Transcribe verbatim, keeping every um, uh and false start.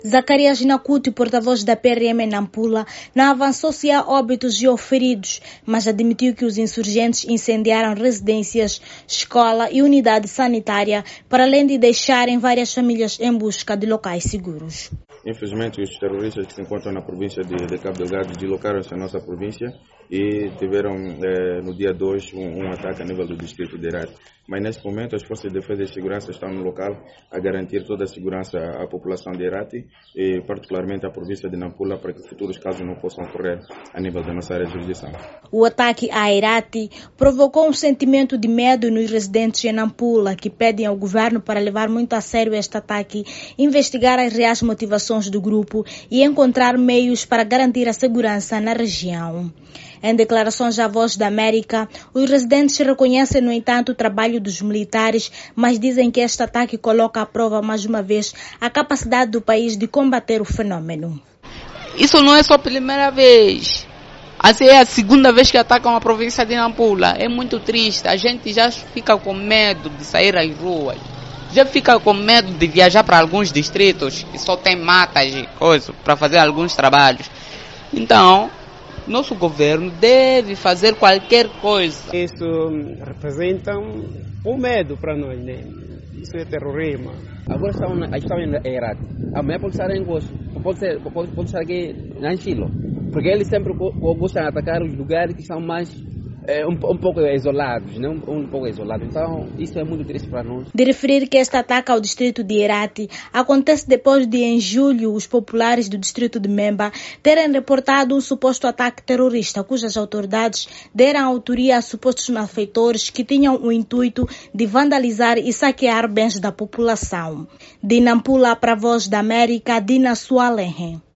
Zacarias Nakuti, porta-voz da P R M em Nampula, não avançou se há óbitos ou feridos, mas admitiu que os insurgentes incendiaram residências, escola e unidade sanitária, para além de deixarem várias famílias em busca de locais seguros. Infelizmente, os terroristas que se encontram na província de, de Cabo Delgado deslocaram-se à nossa província e tiveram eh, no dia dois um, um ataque a nível do distrito de Herati. Mas nesse momento as forças de defesa e segurança estão no local a garantir toda a segurança à população de Herati e particularmente à província de Nampula para que futuros casos não possam ocorrer a nível da nossa área de jurisdição. O ataque a Herati provocou um sentimento de medo nos residentes em Nampula, que pedem ao governo para levar muito a sério este ataque, investigar as reais motivações do grupo e encontrar meios para garantir a segurança na região. Em declarações à Voz da América, os residentes reconhecem, no entanto, o trabalho dos militares, mas dizem que este ataque coloca à prova, mais uma vez, a capacidade do país de combater o fenômeno. Isso não é só a primeira vez. Assim, é a segunda vez que atacam a província de Nampula. É muito triste. A gente já fica com medo de sair às ruas. Já fica com medo de viajar para alguns distritos que só tem matas e coisas para fazer alguns trabalhos. Então, nosso governo deve fazer qualquer coisa. Isso representa um medo para nós, né? Isso é terrorismo. Agora estamos, estamos em Herati. Amanhã pode estar em Gosto, pode, ser, pode, pode estar aqui em Chilo. Porque eles sempre gostam de atacar os lugares que são mais é, um, um pouco isolados, né? um, um pouco isolados. Então, isso é muito triste para nós. De referir que este ataque ao distrito de Herati acontece depois de, em julho, os populares do distrito de Memba terem reportado um suposto ataque terrorista, cujas autoridades deram autoria a supostos malfeitores que tinham o intuito de vandalizar e saquear bens da população. De Nampula para a Voz da América, Dina Sualenhe.